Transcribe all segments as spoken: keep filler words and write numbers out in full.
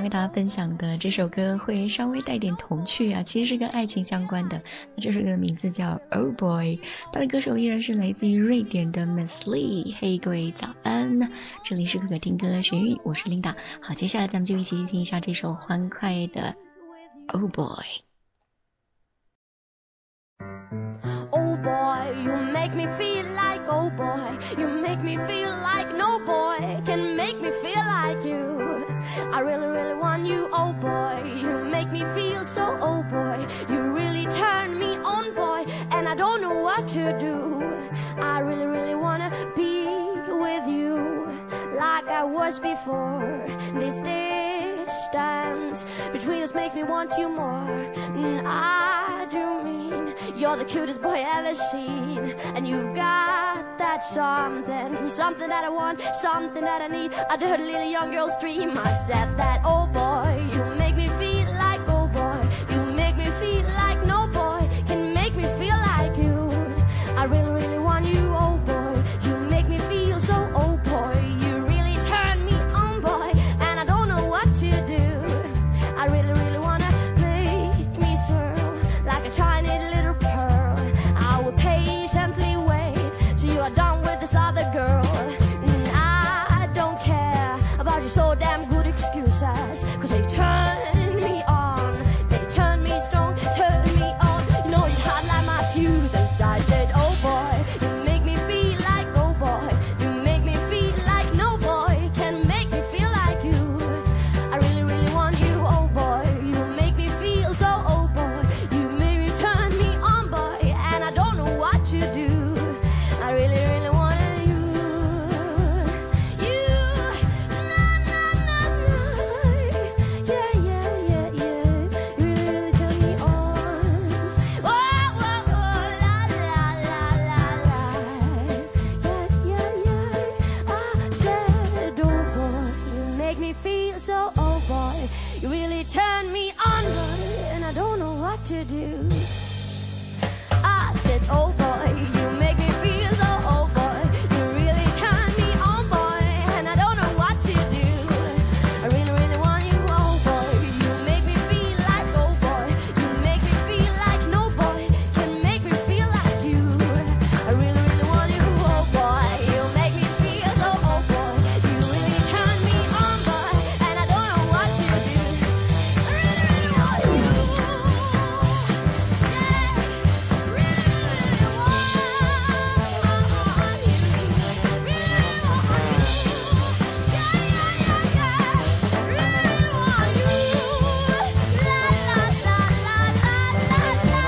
和大家分享的这首歌会稍微带点童趣啊，其实是跟爱情相关的。那这首歌的名字叫 Oh Boy， 它的歌手依然是来自于瑞典的 Miss Lee。 嘿，各位早安，这里是可可听歌学语，我是 Linda。 好，接下来咱们就一起听一下这首欢快的 Oh Boy。Oh boy, you make me feel like, oh boy, you make me feel like no boy can make me feel like you. I really, really want you, oh boy, you make me feel so, oh boy, you really turn me on, boy, and I don't know what to do. I really, really wanna be with you like I was before. This distance between us makes me want you more. And I do mean you're the cutest boy I've ever seen, and you've got that something, something that I want, something that I need, a dirty little young girl's dream. I said that, oh boy, you make me feel like, oh boy, you make me feel like no boy can make me feel like you. I really, really want you, oh boy, you make me feel so, oh boy, you really turn me on, boy, and I don't know what to do. I really, really wanna make me swirl like a tiny little pearl. I will patiently wait till you are done with this other girl. And I don't care about your so damn good excuses, cause they turn me on, they turn me strong, turn me on. You know it's hot like my fuses. I said, oh boy, you make me feel like, oh boy, you make me feel like no boy can make me feel like you. I really, really want you, oh boy, you make me feel so, oh boy, you make me turn me on, boy, and I don't know what to do. I really, really want you, you, na na na na, yeah, yeah, yeah, yeah, you really, really turn me on. Whoa, whoa, whoa, la, la, la, la, la, yeah, yeah, yeah. I said, oh boy, you make me feel so, oh boy, you really turn me on, boy, and I don't know what to do. I said, oh boy, you make me feel so, oh boy, you really turn me on, boy, and I don't know what to do. I really, really want you, oh boy, you make me feel like, oh boy, you make me feel like no boy can make me feel like you. I really, really want you, oh boy, you make me feel so, oh boy, you really turn me on, boy, and I don't know what to do. I really, really want you, yeah, really, really want you, really, really want you, yeah, yeah, yeah, yeah, really want you, la, la, la, la, la, la, la,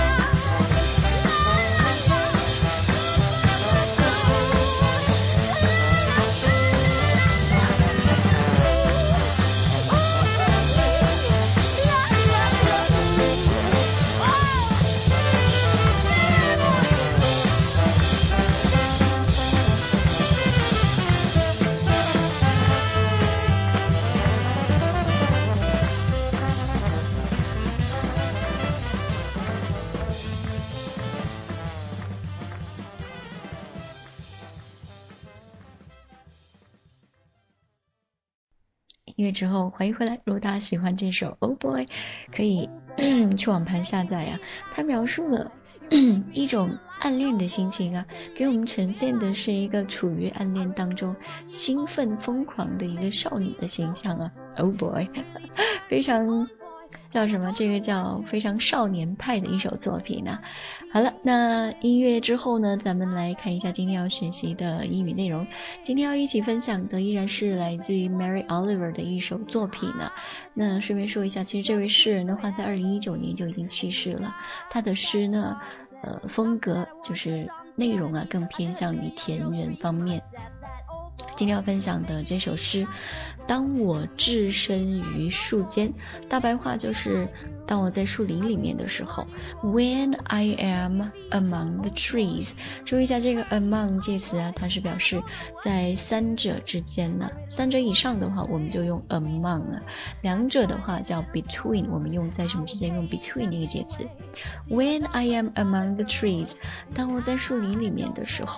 音乐之后欢迎回来。如果大家喜欢这首 Oh Boy， 可以去网盘下载啊。它描述了一种暗恋的心情啊，给我们呈现的是一个处于暗恋当中兴奋疯狂的一个少女的形象啊。Oh Boy， 非常叫什么？这个叫非常少年派的一首作品呢。好了，那音乐之后呢，咱们来看一下今天要学习的英语内容。今天要一起分享的依然是来自于 Mary Oliver 的一首作品呢。那顺便说一下，其实这位诗人的话在二零一九年就已经去世了。他的诗呢，呃，风格就是内容啊，更偏向于田园方面。今天要分享的这首诗，当我置身于树间，大白话就是当我在树林里面的时候。 When I am among the trees， 注意一下这个 among 介词啊，它是表示在三者之间呢，三者以上的话我们就用 among 啊，两者的话叫 between， 我们用在什么之间用 between 那个介词。 When I am among the trees， 当我在树林里面的时候。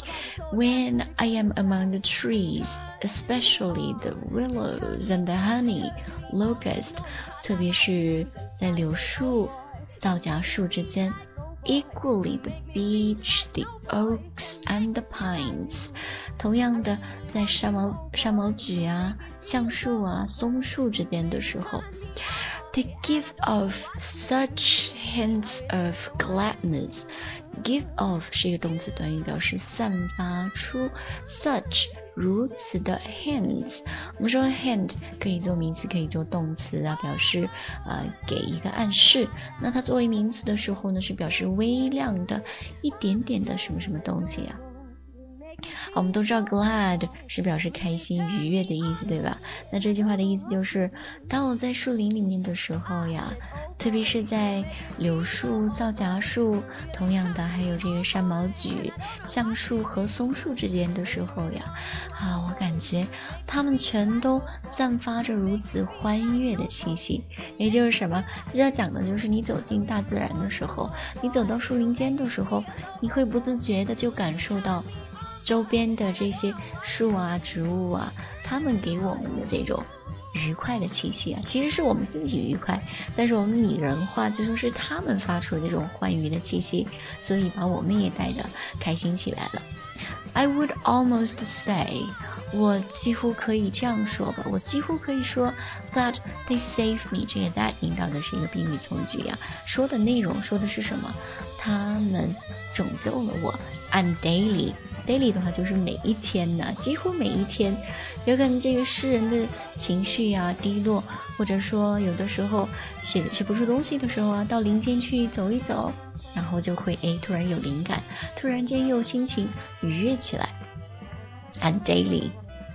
When I am among the trees, especially the willows and the honey locust, 特别是在柳树、皂荚树之间。Equally the beech, the oaks and the pines. 同样的，在山毛山毛榉啊、橡树啊、松树之间的时候 ，they give off such hints of gladness. Give off 是一个动词短语，表示散发出 such 如此的 hints。我们说 hint 可以做名词，可以做动词啊，表示呃给一个暗示。那它作为名词的时候呢，是表示微量的一点点的什么什么东西啊。好，我们都知道 glad 是表示开心愉悦的意思，对吧？那这句话的意思就是，当我在树林里面的时候呀，特别是在柳树、皂荚树，同样的还有这个山毛榉、橡树和松树之间的时候呀，啊，我感觉它们全都散发着如此欢悦的气息。也就是什么？这要讲的就是你走进大自然的时候，你走到树林间的时候，你会不自觉的就感受到周边的这些树啊、植物啊，它们给我们的这种愉快的气息啊，其实是我们自己愉快，但是我们拟人化就说是他们发出的这种欢愉的气息，所以把我们也带得开心起来了。I would almost say， 我几乎可以这样说吧，我几乎可以说 that they save me。 这个 that 引导的是一个宾语从句啊，说的内容说的是什么？他们拯救了我。And daily daily 的话就是每一天呢，几乎每一天，有可能这个诗人的情绪啊低落，或者说有的时候写写不出东西的时候啊，到林间去走一走，然后就会诶突然有灵感，突然间又心情愉悦起来。And daily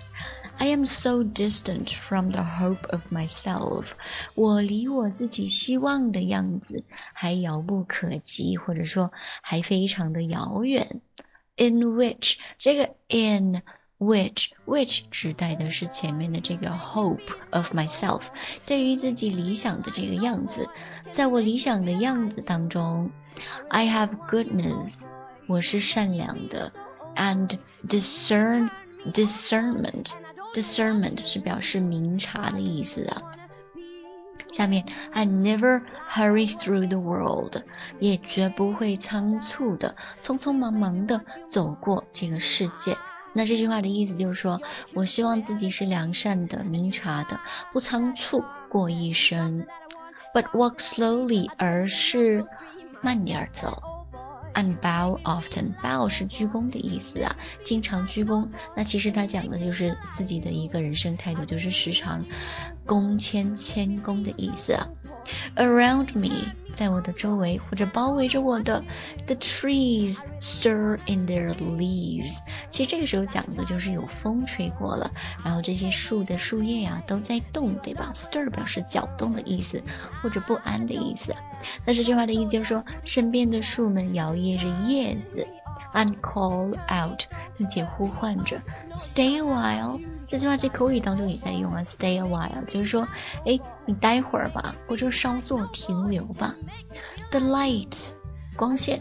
I am so distant from the hope of myself， 我离我自己希望的样子还遥不可及，或者说还非常的遥远。In which 这个 in which which 指代的是前面的这个 hope of myself， 对于自己理想的这个样子，在我理想的样子当中 I have goodness， 我是善良的， and discern discernment discernment 是表示明察的意思啊。下面 I never hurry through the world， 也绝不会仓促的匆匆忙忙的走过这个世界。那这句话的意思就是说，我希望自己是良善的、明察的，不仓促过一生。But walk slowly， 而是慢点走。And bow often， bow 是鞠躬的意思啊，经常鞠躬。那其实他讲的就是自己的一个人生态度，就是时常躬谦谦恭的意思啊。Around me， 在我的周围或者包围着我的 the trees stir in their leaves， 其实这个时候讲的就是有风吹过了，然后这些树的树叶啊都在动，对吧？ stir 表示搅动的意思，或者不安的意思。那这句话的意思就是说，身边的树们摇曳着叶子 and call out， 并且呼唤着 stay a while。 这句话在口语当中也在用啊， stay a while 就是说诶你待会儿吧，或者稍作停留吧。 The light 光线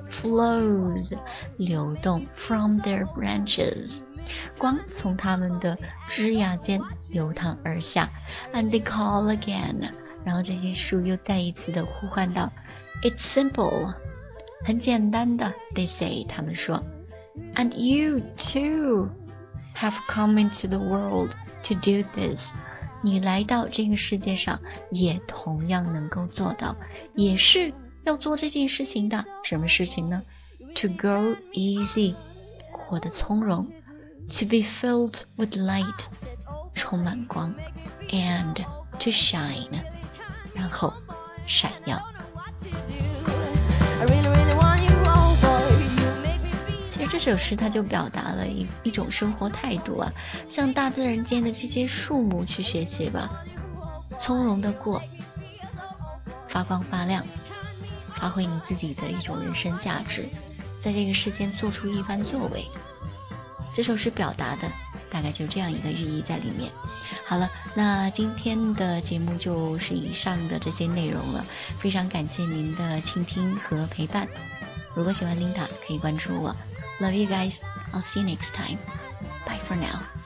flows 流动 from their branches， 光从它们的枝桠间流淌而下。 And they call again， 然后这些树又再一次的呼唤道 It's simple， 很简单的 They say， 他们说 And you too have come into the world to do this， 你来到这个世界上也同样能够做到，也是要做这件事情的。什么事情呢？ To go easy， 活得从容， To be filled with light， 充满光， And to shine， 然后闪耀。其实这首诗它就表达了一一种生活态度啊，向大自然间的这些树木去学习吧，从容的过，发光发亮，发挥你自己的一种人生价值，在这个世间做出一番作为。这首诗表达的大概就这样一个寓意在里面。好了，那今天的节目就是以上的这些内容了，非常感谢您的倾听和陪伴。如果喜欢琳达可以关注我， Love you guys， I'll see you next time. Bye for now.